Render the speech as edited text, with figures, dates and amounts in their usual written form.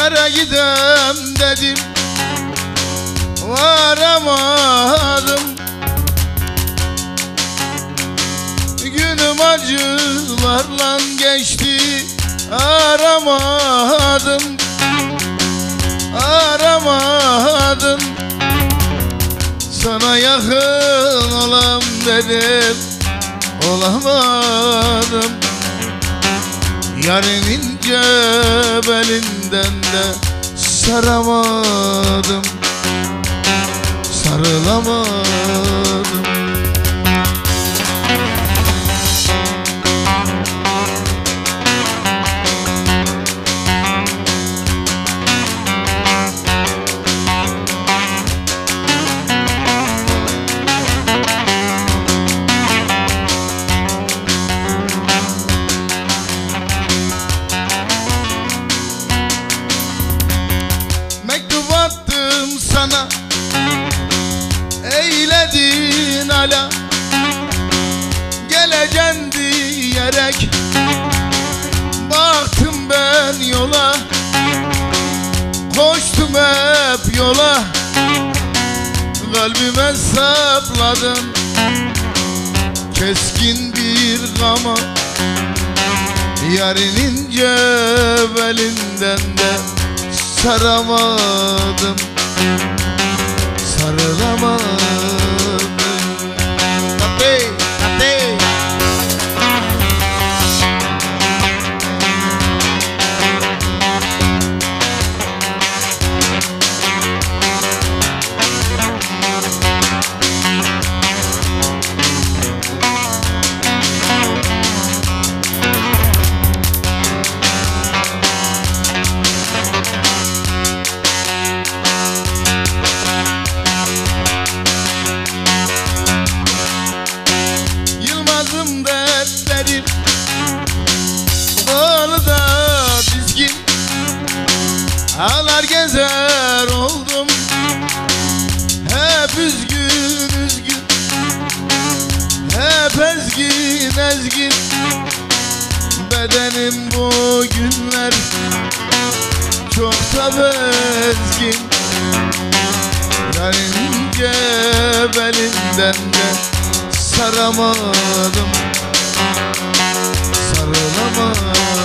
Yara gidem dedim, varamadım. Günüm acılarla geçti, aramadım. Aramadım. Sana yakın olam dedim, olamadım. Yarın ince belinden de saramadım, sarılamadım. Sana eyledin ala, geleceksin diyerek baktım ben yola, koştum hep yola. Kalbime sapladın keskin bir gama, yarın ince belinden de saramadım, sarılamadım. Tabi, tabi. Dertlerim bağlıda dizgin, ağlar gezer oldum, hep üzgün üzgün, hep ezgin ezgin. Bedenim bu günler çok da bezgin. Yarın ince belinden de saramadım, sarılamadım.